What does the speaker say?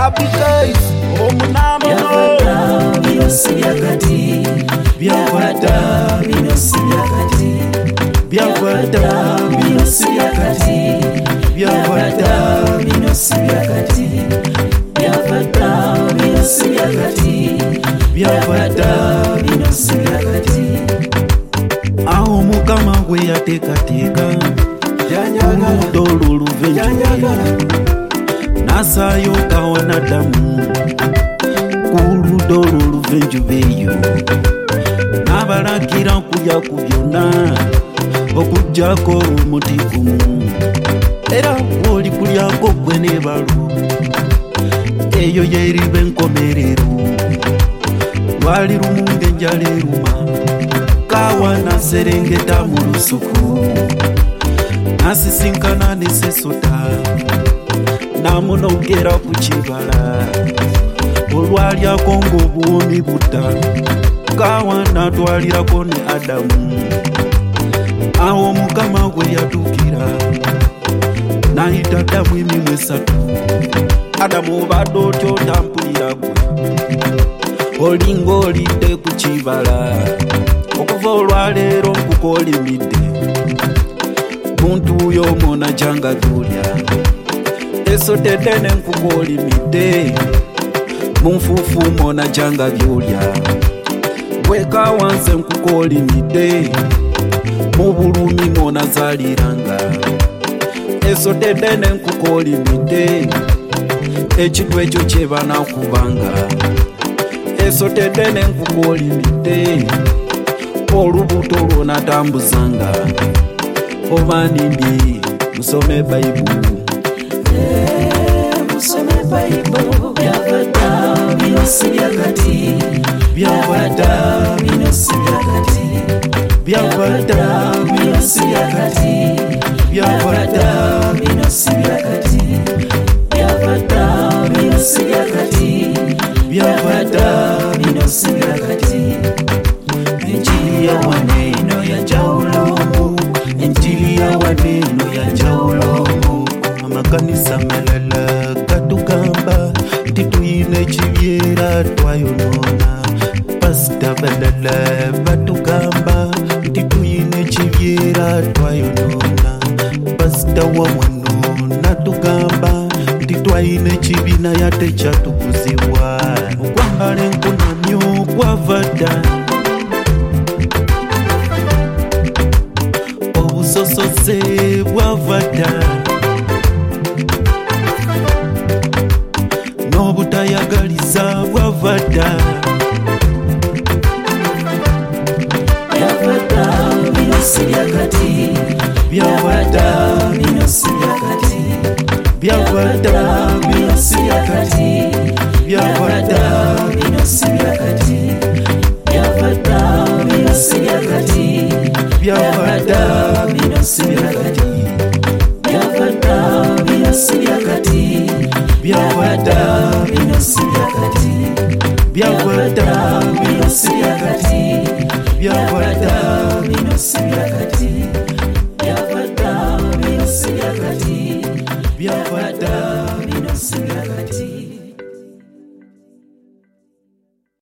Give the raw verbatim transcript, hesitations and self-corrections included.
Happy guys, omunamo Byavada bino sibyakati, byavada bino sibyakati, byavada bino sibyakati, byavada bino sibyakati, byavada bino sibyakati, byavada bino sibyakati. aho mukama gwe yateekateeka oludo olw'oluvenjuli nasaayo kawanadamu ku ludo olw'oluvenjuli eyo n'abalagira kulya ku byonna okuggyako omuti gumu era bw'oli kulyako gwe n'ebalo eyo yeeriba enkomerero lwali lumu ng'enjala eruma kawa naserengeta mu lusuku nasisinkana ne Sesota namunogera ku kibala olwalyako ng'obuwomi butta kawa natwalirako ne Adamu awo mukama gwe yatuukira nayita Adamu emimwe esatu Adamu obadde otyo otampulira gwe olinga olidde ku kibala okuva olwaleero nkukolimidde muntu yo mona janga gyulya esotedde nenkukolimidde munfuufu mona janga byulya wekawanse nkukolimidde mu bulumi mona zaliranga esotedde nenkukolimidde ekintu ekyo kyebanakubanga esotedde nenkukolimidde olubuto lwonatambuzanga oba nimbi musome bayibulu musome bayibulu byavada bino sibyakati byavada bino sibyakati byavada bino sibyakati byavada bino sibyakati byavada bino sibyakati byavada bino sibyakati. Injili ya waneno ya jaulomu, Injili ya waneno ya jaulomu. amakanisa malala katugamba tituyina ekibyera twayonona pasita balala batugamba tituyina ekibyera twayonona pasita wawano natugamba titwayina ekibiina yate kyatukuzibwa okwambala enkunamyo kwavadda obusosose bwavadda n'obutayagaliza bwavadda byavada bino sibyakati byavada bino sibyakati byavadda bino sibyakati byavada bino sibyakati byavada bino sibyakati byavada bino sibyakati byavada bino sibyakati byavada bino sibyakati byavada bino sibyakati byavada